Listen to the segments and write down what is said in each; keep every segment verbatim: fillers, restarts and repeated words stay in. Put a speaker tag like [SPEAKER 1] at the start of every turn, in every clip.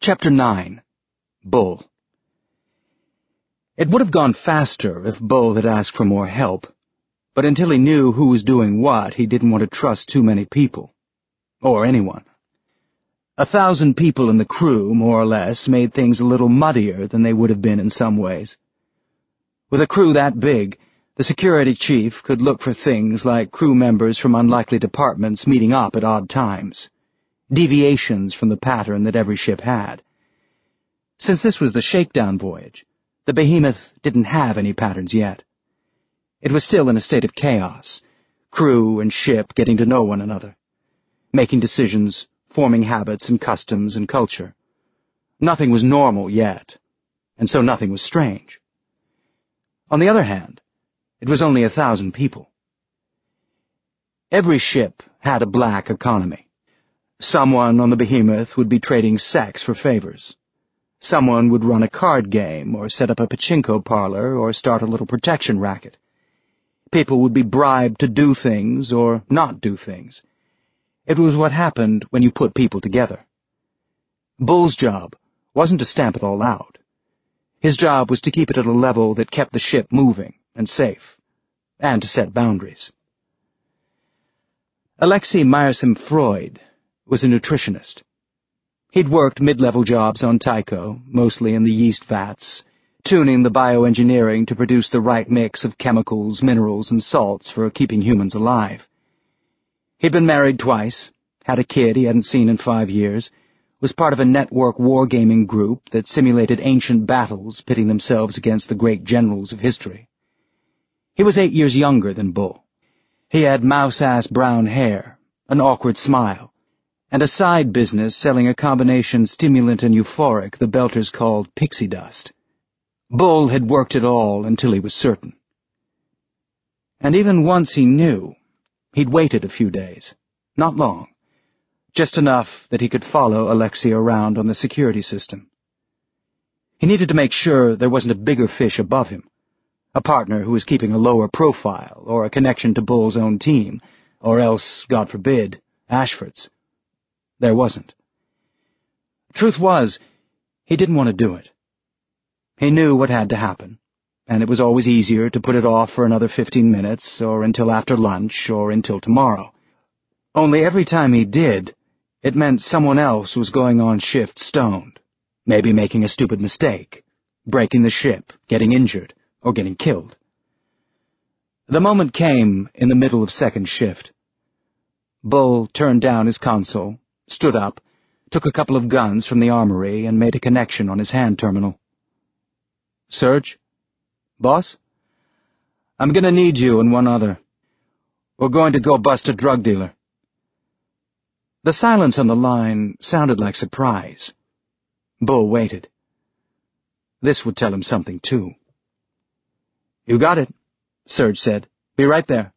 [SPEAKER 1] Chapter nine. Bull. It would have gone faster if Bull had asked for more help, but until he knew who was doing what, he didn't want to trust too many people. Or anyone. A thousand people in the crew, more or less, made things a little muddier than they would have been in some ways. With a crew that big, the security chief could look for things like crew members from unlikely departments meeting up at odd times. Deviations from the pattern that every ship had. Since this was the shakedown voyage, the Behemoth didn't have any patterns yet. It was still in a state of chaos, crew and ship getting to know one another, making decisions, forming habits and customs and culture. Nothing was normal yet, and so nothing was strange. On the other hand, it was only a thousand people. Every ship had a black economy. Someone on the Behemoth would be trading sex for favors. Someone would run a card game, or set up a pachinko parlor, or start a little protection racket. People would be bribed to do things or not do things. It was what happened when you put people together. Bull's job wasn't to stamp it all out. His job was to keep it at a level that kept the ship moving and safe, and to set boundaries. Alexei Meyerson Freud was a nutritionist. He'd worked mid-level jobs on Tycho, mostly in the yeast vats, tuning the bioengineering to produce the right mix of chemicals, minerals, and salts for keeping humans alive. He'd been married twice, had a kid he hadn't seen in five years, was part of a network wargaming group that simulated ancient battles pitting themselves against the great generals of history. He was eight years younger than Bull. He had mouse-ass brown hair, an awkward smile, and a side business selling a combination stimulant and euphoric the Belters called pixie dust. Bull had worked it all until he was certain. And even once he knew, he'd waited a few days. Not long. Just enough that he could follow Alexei around on the security system. He needed to make sure there wasn't a bigger fish above him, a partner who was keeping a lower profile, or a connection to Bull's own team, or else, God forbid, Ashford's. There wasn't. Truth was, he didn't want to do it. He knew what had to happen, and it was always easier to put it off for another fifteen minutes, or until after lunch, or until tomorrow. Only every time he did, it meant someone else was going on shift stoned, maybe making a stupid mistake, breaking the ship, getting injured, or getting killed. The moment came in the middle of second shift. Bull turned down his console, stood up, took a couple of guns from the armory, and made a connection on his hand terminal. Serge? Boss? I'm gonna need you and one other. We're going to go bust a drug dealer. The silence on the line sounded like surprise. Bull waited. This would tell him something, too. You got it, Serge said. Be right there.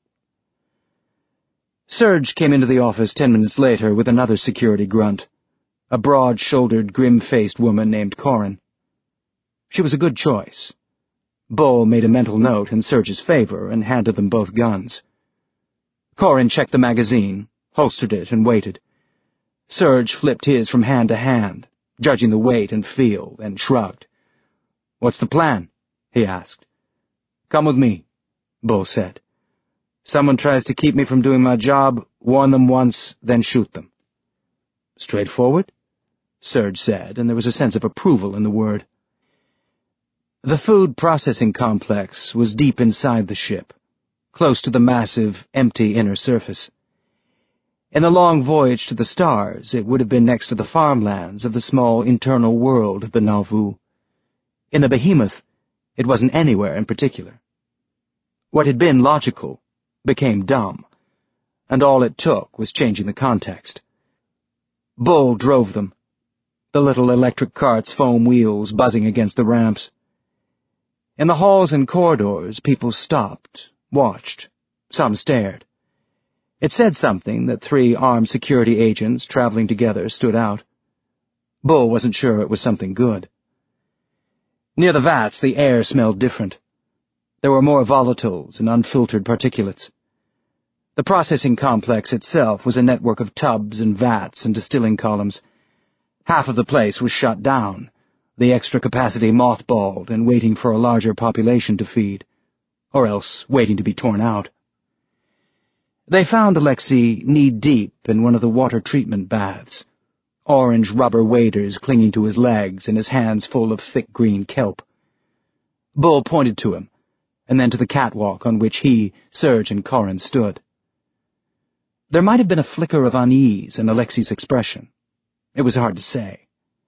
[SPEAKER 1] Serge came into the office ten minutes later with another security grunt, a broad-shouldered, grim-faced woman named Corin. She was a good choice. Bull made a mental note in Serge's favor and handed them both guns. Corin checked the magazine, holstered it, and waited. Serge flipped his from hand to hand, judging the weight and feel, then shrugged. "What's the plan?" he asked. "Come with me," Bull said. "Someone tries to keep me from doing my job, warn them once, then shoot them." "Straightforward?" Serge said, and there was a sense of approval in the word. The food processing complex was deep inside the ship, close to the massive, empty inner surface. In the long voyage to the stars, it would have been next to the farmlands of the small internal world of the Nauvoo. In the Behemoth, it wasn't anywhere in particular. What had been logical became dumb, and all it took was changing the context. Bull drove them, the little electric cart's foam wheels buzzing against the ramps. In the halls and corridors, people stopped, watched, some stared. It said something that three armed security agents traveling together stood out. Bull wasn't sure it was something good. Near the vats, the air smelled different. There were more volatiles and unfiltered particulates. The processing complex itself was a network of tubs and vats and distilling columns. Half of the place was shut down, the extra capacity mothballed and waiting for a larger population to feed, or else waiting to be torn out. They found Alexei knee-deep in one of the water treatment baths, orange rubber waders clinging to his legs and his hands full of thick green kelp. Bull pointed to him, and then to the catwalk on which he, Serge, and Corin stood. There might have been a flicker of unease in Alexei's expression. It was hard to say.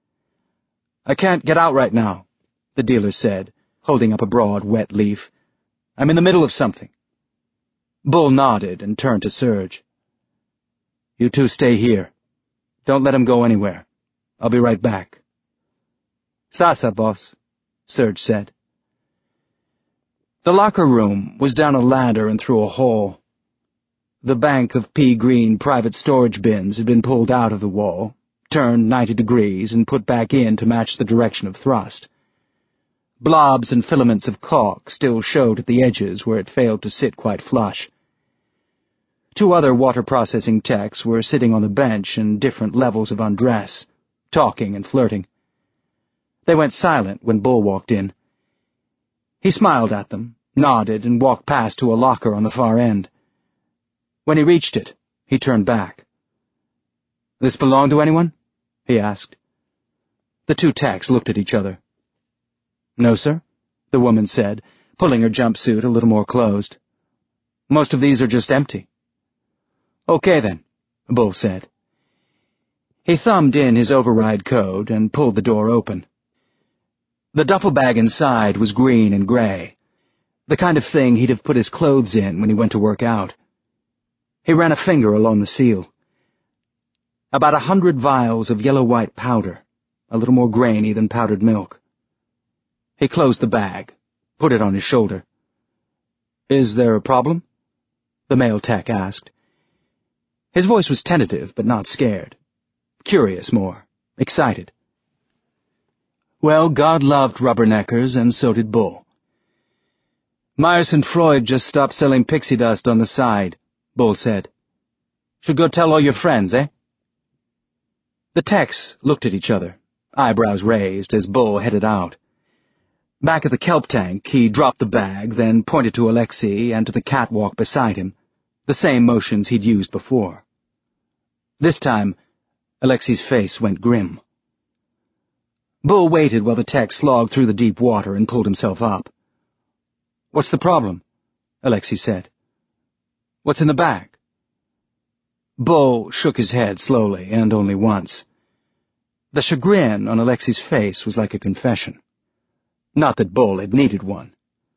[SPEAKER 1] "I can't get out right now," the dealer said, holding up a broad, wet leaf. "I'm in the middle of something." Bull nodded and turned to Serge. "You two stay here. Don't let him go anywhere. I'll be right back." "Sasa, boss," Serge said. The locker room was down a ladder and through a hall. The bank of pea-green private storage bins had been pulled out of the wall, turned ninety degrees, and put back in to match the direction of thrust. Blobs and filaments of caulk still showed at the edges where it failed to sit quite flush. Two other water-processing techs were sitting on the bench in different levels of undress, talking and flirting. They went silent when Bull walked in. He smiled at them, nodded, and walked past to a locker on the far end. When he reached it, he turned back. "This belong to anyone?" he asked. The two techs looked at each other. "No, sir," the woman said, pulling her jumpsuit a little more closed. "Most of these are just empty." "Okay, then," Bull said. He thumbed in his override code and pulled the door open. The duffel bag inside was green and gray, the kind of thing he'd have put his clothes in when he went to work out. He ran a finger along the seal. About a hundred vials of yellow-white powder, a little more grainy than powdered milk. He closed the bag, put it on his shoulder. "Is there a problem?" the male tech asked. His voice was tentative, but not scared. Curious more, excited. Well, God loved rubberneckers, and so did Bull. "Myers and Freud just stopped selling pixie dust on the side," Bull said. "Should go tell all your friends, eh?" The techs looked at each other, eyebrows raised, as Bull headed out. Back at the kelp tank, he dropped the bag, then pointed to Alexei and to the catwalk beside him, the same motions he'd used before. This time, Alexei's face went grim. Bull waited while the tech slogged through the deep water and pulled himself up. "What's the problem?" Alexei said. "What's in the bag?" Bull shook his head slowly, and only once. The chagrin on Alexei's face was like a confession. Not that Bull had needed one.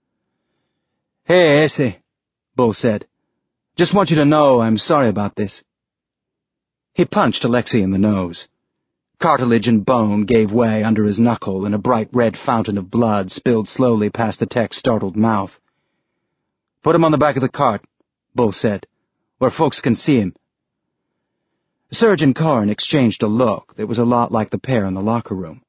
[SPEAKER 1] "Hey, ese," Bull said. "Just want you to know I'm sorry about this." He punched Alexei in the nose. Cartilage and bone gave way under his knuckle, and a bright red fountain of blood spilled slowly past the tech's startled mouth. "Put him on the back of the cart," Bull said, "where folks can see him." Serge and Corin exchanged a look that was a lot like the pair in the locker room.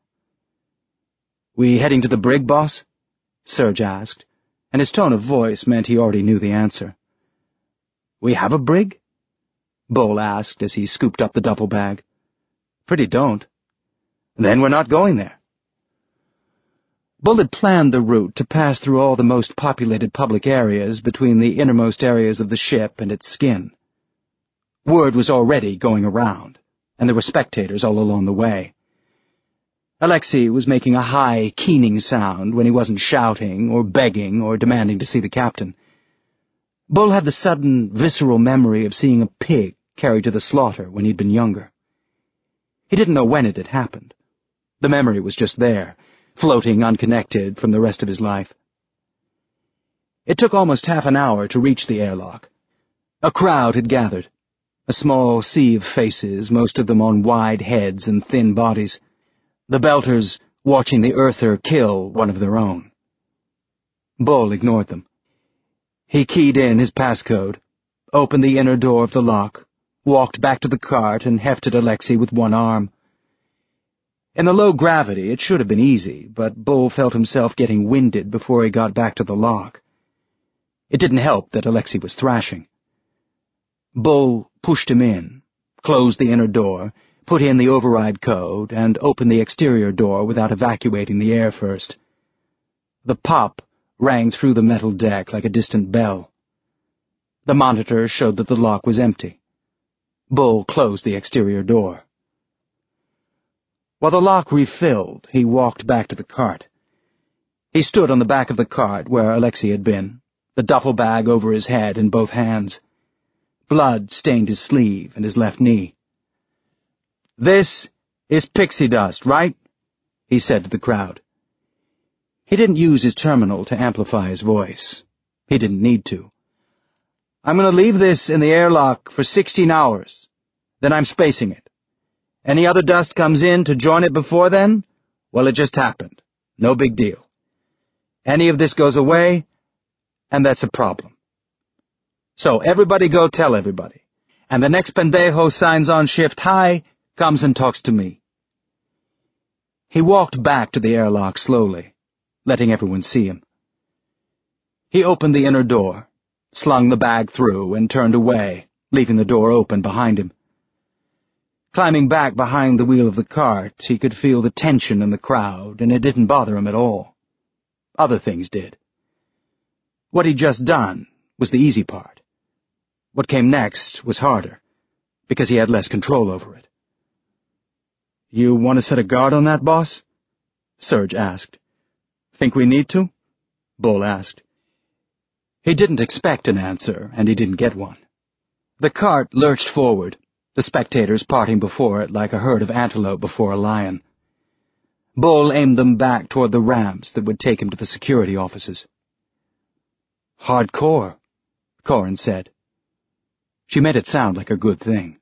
[SPEAKER 1] "We heading to the brig, boss?" Serge asked, and his tone of voice meant he already knew the answer. "We have a brig?" Bull asked as he scooped up the duffel bag. "Pretty don't." "Then we're not going there." Bull had planned the route to pass through all the most populated public areas between the innermost areas of the ship and its skin. Word was already going around, and there were spectators all along the way. Alexei was making a high, keening sound when he wasn't shouting or begging or demanding to see the captain. Bull had the sudden, visceral memory of seeing a pig carried to the slaughter when he'd been younger. He didn't know when it had happened. The memory was just there, floating unconnected from the rest of his life. It took almost half an hour to reach the airlock. A crowd had gathered, a small sea of faces, most of them on wide heads and thin bodies, the Belters watching the Earther kill one of their own. Bull ignored them. He keyed in his passcode, opened the inner door of the lock, walked back to the cart, and hefted Alexei with one arm. In the low gravity, it should have been easy, but Bull felt himself getting winded before he got back to the lock. It didn't help that Alexei was thrashing. Bull pushed him in, closed the inner door, put in the override code, and opened the exterior door without evacuating the air first. The pop rang through the metal deck like a distant bell. The monitor showed that the lock was empty. Bull closed the exterior door. While the lock refilled, he walked back to the cart. He stood on the back of the cart where Alexei had been, the duffel bag over his head in both hands. Blood stained his sleeve and his left knee. "This is pixie dust, right?" he said to the crowd. He didn't use his terminal to amplify his voice. He didn't need to. "I'm going to leave this in the airlock for sixteen hours. Then I'm spacing it. Any other dust comes in to join it before then? Well, it just happened. No big deal. Any of this goes away, and that's a problem. So everybody go tell everybody. And the next pendejo signs on shift high comes and talks to me." He walked back to the airlock slowly, letting everyone see him. He opened the inner door, slung the bag through, and turned away, leaving the door open behind him. Climbing back behind the wheel of the cart, he could feel the tension in the crowd, and it didn't bother him at all. Other things did. What he'd just done was the easy part. What came next was harder, because he had less control over it. "You want to set a guard on that, boss?" Serge asked. "Think we need to?" Bull asked. He didn't expect an answer, and he didn't get one. The cart lurched forward, the spectators parting before it like a herd of antelope before a lion. Bull aimed them back toward the ramps that would take him to the security offices. "Hardcore," Corin said. She made it sound like a good thing.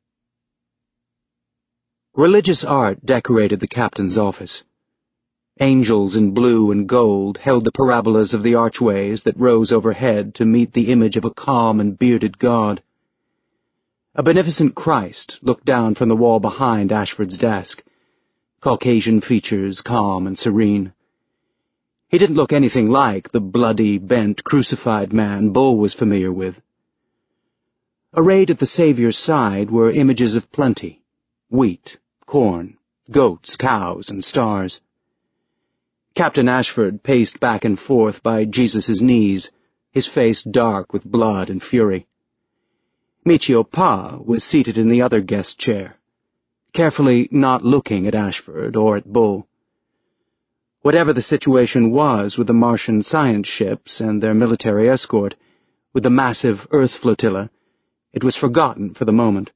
[SPEAKER 1] Religious art decorated the captain's office. Angels in blue and gold held the parabolas of the archways that rose overhead to meet the image of a calm and bearded god. A beneficent Christ looked down from the wall behind Ashford's desk, Caucasian features calm and serene. He didn't look anything like the bloody, bent, crucified man Bull was familiar with. Arrayed at the Savior's side were images of plenty, wheat, corn, goats, cows, and stars. Captain Ashford paced back and forth by Jesus' knees, his face dark with blood and fury. Michio Pa was seated in the other guest chair, carefully not looking at Ashford or at Bull. Whatever the situation was with the Martian science ships and their military escort, with the massive Earth flotilla, it was forgotten for the moment.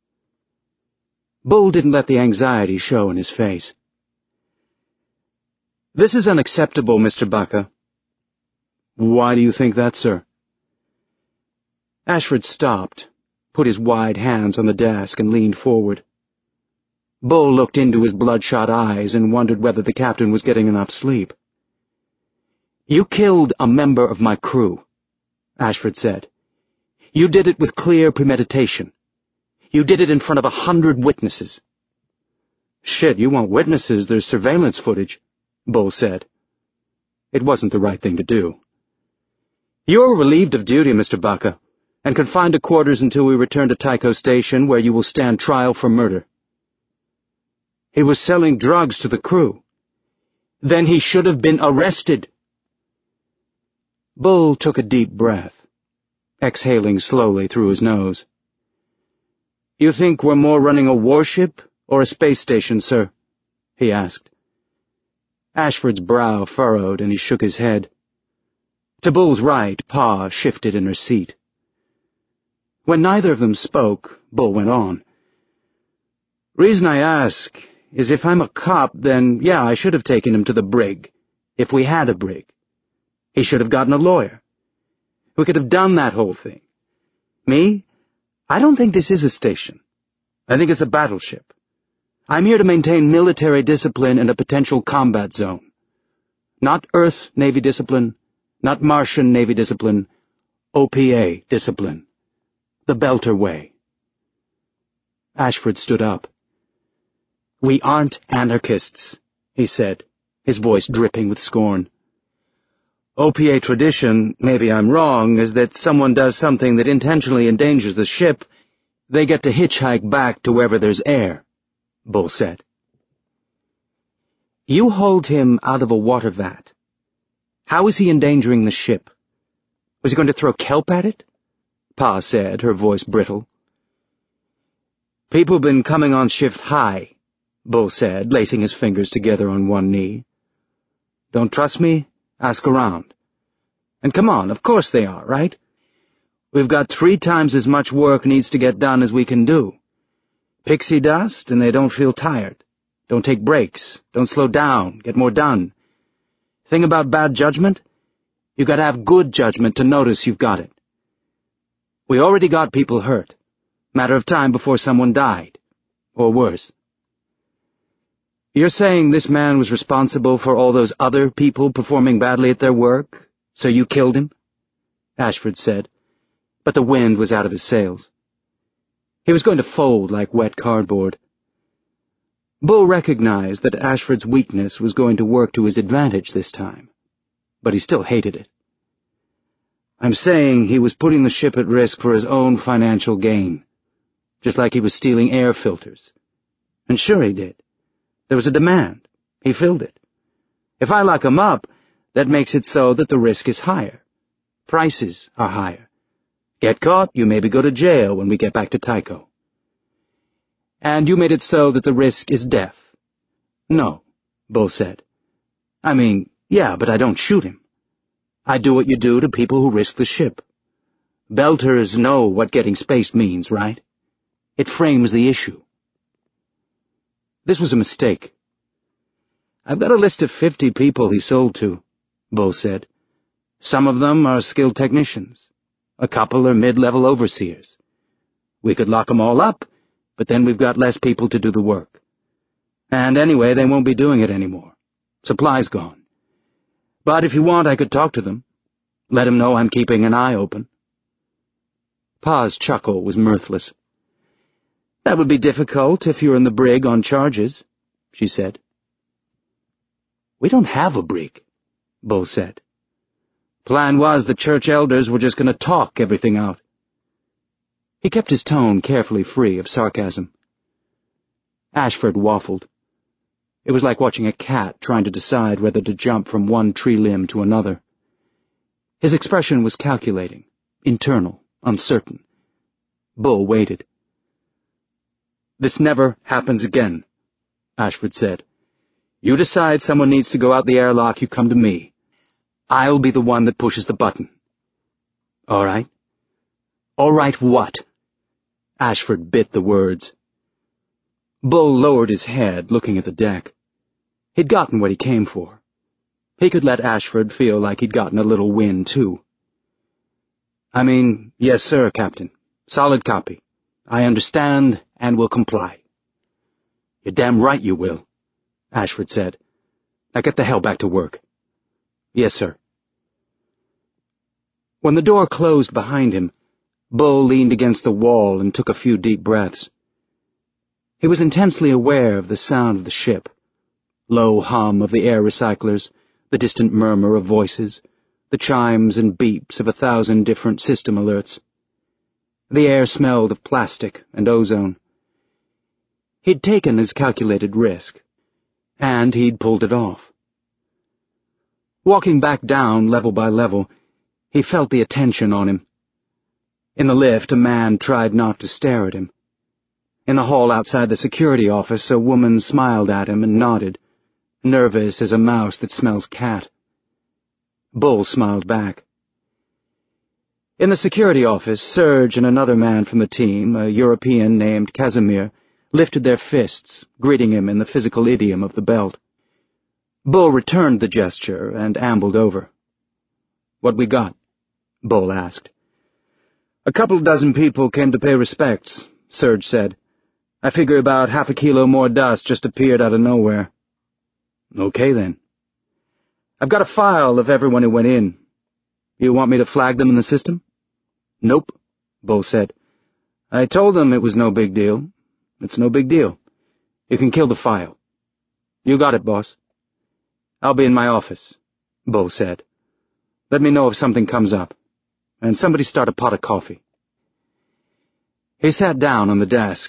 [SPEAKER 1] Bull didn't let the anxiety show in his face. "This is unacceptable, Mister Baca." "Why do you think that, sir?" Ashford stopped, put his wide hands on the desk, and leaned forward. Bull looked into his bloodshot eyes and wondered whether the captain was getting enough sleep. "You killed a member of my crew," Ashford said. "You did it with clear premeditation. You did it in front of a hundred witnesses." "Shit, you want witnesses? There's surveillance footage," Bull said. It wasn't the right thing to do. "You're relieved of duty, Mister Baca, and confined to quarters until we return to Tycho Station, where you will stand trial for murder." "He was selling drugs to the crew." "Then he should have been arrested." Bull took a deep breath, exhaling slowly through his nose. "You think we're more running a warship or a space station, sir?" he asked. Ashford's brow furrowed, and he shook his head. To Bull's right, Pa shifted in her seat. When neither of them spoke, Bull went on. "Reason I ask is if I'm a cop, then, yeah, I should have taken him to the brig, if we had a brig. He should have gotten a lawyer. We could have done that whole thing. Me? I don't think this is a station. I think it's a battleship. I'm here to maintain military discipline in a potential combat zone. Not Earth Navy discipline, not Martian Navy discipline, O P A discipline. The Belter way." Ashford stood up. "We aren't anarchists," he said, his voice dripping with scorn. "O P A tradition, maybe I'm wrong, is that someone does something that intentionally endangers the ship, they get to hitchhike back to wherever there's air. Bull said. You hauled him out of a water vat. How is he endangering the ship? Was he going to throw kelp at it? Pa said, her voice brittle. People been coming on shift high, Bull said, lacing his fingers together on one knee. Don't trust me? Ask around. And come on, of course they are, right? We've got three times as much work needs to get done as we can do. Pixie dust, and they don't feel tired. Don't take breaks. Don't slow down. Get more done. Thing about bad judgment? You gotta have good judgment to notice you've got it. We already got people hurt. Matter of time before someone died. Or worse. You're saying this man was responsible for all those other people performing badly at their work, so you killed him? Ashford said, but the wind was out of his sails. He was going to fold like wet cardboard. Bull recognized that Ashford's weakness was going to work to his advantage this time, but he still hated it. I'm saying he was putting the ship at risk for his own financial gain, just like he was stealing air filters. And sure he did. There was a demand. He filled it. If I lock him up, that makes it so that the risk is higher. Prices are higher. Get caught, you maybe go to jail when we get back to Tycho. And you made it so that the risk is death. No, Bull said. I mean, yeah, but I don't shoot him. I do what you do to people who risk the ship. Belters know what getting spaced means, right? It frames the issue. This was a mistake. I've got a list of fifty people he sold to, Bull said. Some of them are skilled technicians. A couple are mid-level overseers. We could lock them all up, but then we've got less people to do the work. And anyway, they won't be doing it anymore. Supply's gone. But if you want, I could talk to them. Let them know I'm keeping an eye open. Pa's chuckle was mirthless. That would be difficult if you're in the brig on charges, she said. We don't have a brig, Bull said. Plan was the church elders were just going to talk everything out. He kept his tone carefully free of sarcasm. Ashford waffled. It was like watching a cat trying to decide whether to jump from one tree limb to another. His expression was calculating, internal, uncertain. Bull waited. This never happens again, Ashford said. You decide someone needs to go out the airlock, you come to me. I'll be the one that pushes the button. All right? All right what? Ashford bit the words. Bull lowered his head, looking at the deck. He'd gotten what he came for. He could let Ashford feel like he'd gotten a little win, too. I mean, yes, sir, Captain. Solid copy. I understand and will comply. You're damn right you will, Ashford said. Now get the hell back to work. Yes, sir. When the door closed behind him, Bull leaned against the wall and took a few deep breaths. He was intensely aware of the sound of the ship, low hum of the air recyclers, the distant murmur of voices, the chimes and beeps of a thousand different system alerts. The air smelled of plastic and ozone. He'd taken his calculated risk, and he'd pulled it off. Walking back down level by level, he felt the attention on him. In the lift, a man tried not to stare at him. In the hall outside the security office, a woman smiled at him and nodded, nervous as a mouse that smells cat. Bull smiled back. In the security office, Serge and another man from the team, a European named Casimir, lifted their fists, greeting him in the physical idiom of the belt. Bull returned the gesture and ambled over. What we got? Bull asked. A couple dozen people came to pay respects, Serge said. I figure about half a kilo more dust just appeared out of nowhere. Okay, then. I've got a file of everyone who went in. You want me to flag them in the system? Nope, Bull said. I told them it was no big deal. It's no big deal. You can kill the file. You got it, boss. I'll be in my office, Bull said. Let me know if something comes up. And somebody start a pot of coffee. He sat down on the desk,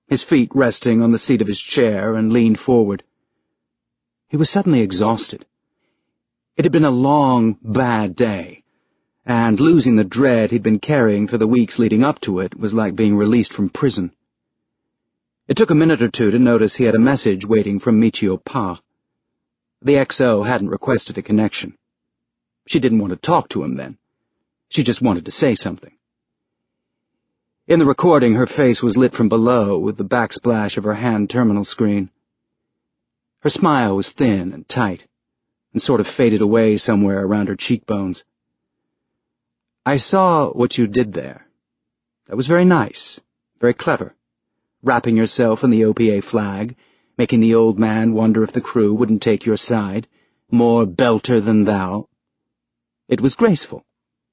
[SPEAKER 1] his feet resting on the seat of his chair, and leaned forward. He was suddenly exhausted. It had been a long, bad day, and losing the dread he'd been carrying for the weeks leading up to it was like being released from prison. It took a minute or two to notice he had a message waiting from Michio Pa. The X O hadn't requested a connection. She didn't want to talk to him then. She just wanted to say something. In the recording, her face was lit from below with the backsplash of her hand terminal screen. Her smile was thin and tight, and sort of faded away somewhere around her cheekbones. "I saw what you did there. That was very nice, very clever. Wrapping yourself in the O P A flag, making the old man wonder if the crew wouldn't take your side, more belter than thou. It was graceful."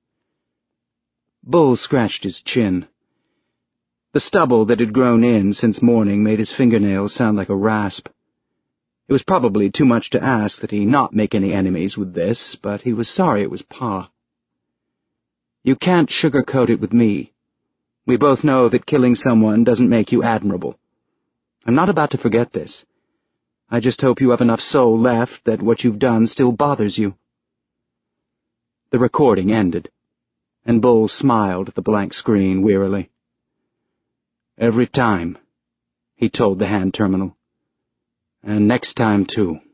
[SPEAKER 1] Bull scratched his chin. The stubble that had grown in since morning made his fingernails sound like a rasp. It was probably too much to ask that he not make any enemies with this, but he was sorry it was Pa. "You can't sugarcoat it with me. We both know that killing someone doesn't make you admirable. I'm not about to forget this. I just hope you have enough soul left that what you've done still bothers you." The recording ended, and Bull smiled at the blank screen wearily. "Every time," he told the hand terminal. "And next time, too."